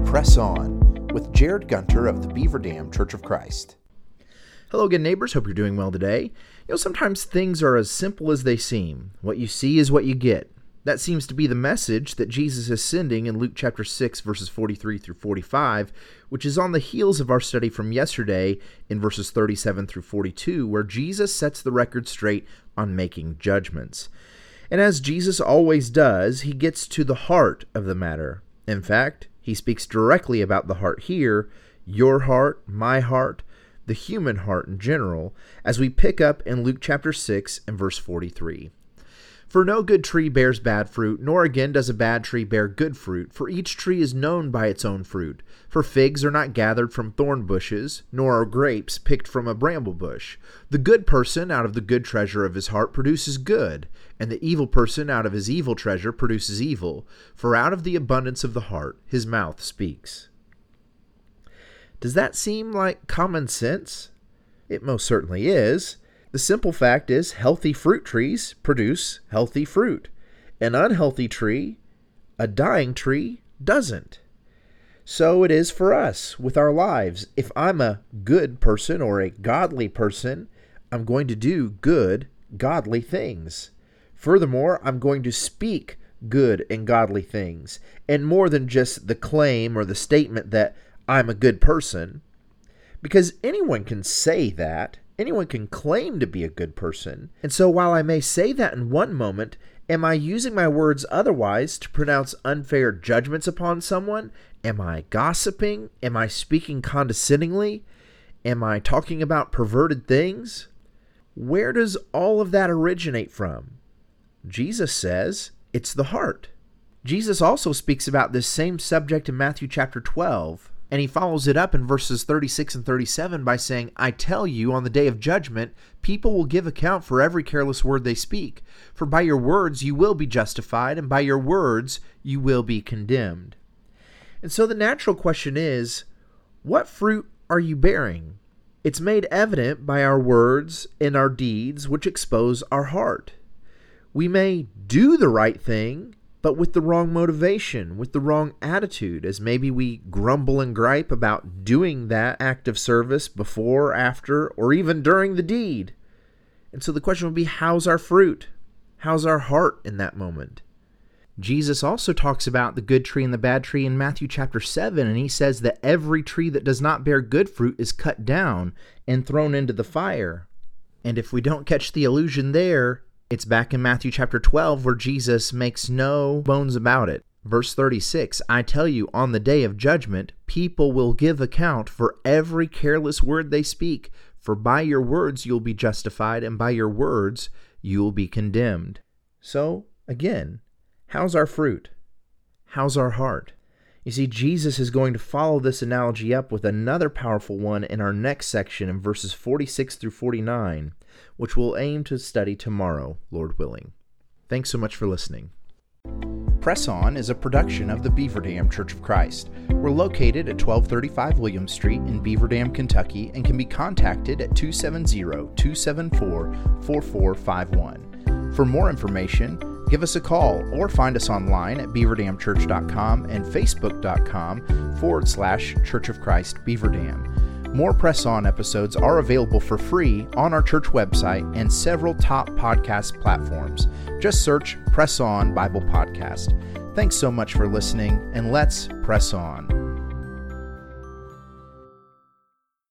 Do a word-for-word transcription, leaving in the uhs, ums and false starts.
Press On with Jared Gunter of the Beaver Dam Church of Christ. Hello again, neighbors. Hope you're doing well today. You know, sometimes things are as simple as they seem. What you see is what you get. That seems to be the message that Jesus is sending in Luke chapter six, verses forty-three through forty-five, which is on the heels of our study from yesterday in verses thirty-seven through forty-two, where Jesus sets the record straight on making judgments. And as Jesus always does, he gets to the heart of the matter. In fact, he speaks directly about the heart here, your heart, my heart, the human heart in general, as we pick up in Luke chapter six and verse forty-three. For no good tree bears bad fruit, nor again does a bad tree bear good fruit, for each tree is known by its own fruit. For figs are not gathered from thorn bushes, nor are grapes picked from a bramble bush. The good person out of the good treasure of his heart produces good, and the evil person out of his evil treasure produces evil, for out of the abundance of the heart his mouth speaks. Does that seem like common sense? It most certainly is. The simple fact is healthy fruit trees produce healthy fruit. An unhealthy tree, a dying tree, doesn't. So it is for us with our lives. If I'm a good person or a godly person, I'm going to do good, godly things. Furthermore, I'm going to speak good and godly things, and more than just the claim or the statement that I'm a good person, because anyone can say that. Anyone can claim to be a good person. And so while I may say that in one moment, am I using my words otherwise to pronounce unfair judgments upon someone? Am I gossiping? Am I speaking condescendingly? Am I talking about perverted things? Where does all of that originate from? Jesus says it's the heart. Jesus also speaks about this same subject in Matthew chapter twelve. And he follows it up in verses thirty-six and thirty-seven by saying, I tell you, on the day of judgment, people will give account for every careless word they speak. For by your words you will be justified, and by your words you will be condemned. And so the natural question is, what fruit are you bearing? It's made evident by our words and our deeds, which expose our heart. We may do the right thing, but with the wrong motivation, with the wrong attitude, as maybe we grumble and gripe about doing that act of service before, after, or even during the deed. And so the question would be, how's our fruit? How's our heart in that moment? Jesus also talks about the good tree and the bad tree in Matthew chapter seven, and he says that every tree that does not bear good fruit is cut down and thrown into the fire. And if we don't catch the allusion there, it's back in Matthew chapter twelve where Jesus makes no bones about it. Verse thirty-six, I tell you, on the day of judgment, people will give account for every careless word they speak, for by your words you'll be justified, and by your words you'll be condemned. So, again, how's our fruit? How's our heart? You see, Jesus is going to follow this analogy up with another powerful one in our next section in verses forty-six through forty-nine, which we'll aim to study tomorrow, Lord willing. Thanks so much for listening. Press On is a production of the Beaver Dam Church of Christ. We're located at twelve thirty-five William Street in Beaver Dam, Kentucky, and can be contacted at two seven zero, two seven four, four four five one. For more information, give us a call or find us online at beaver dam church dot com and facebook.com forward slash Church of Christ Beaver Dam. More Press On episodes are available for free on our church website and several top podcast platforms. Just search Press On Bible Podcast. Thanks so much for listening, and let's press on.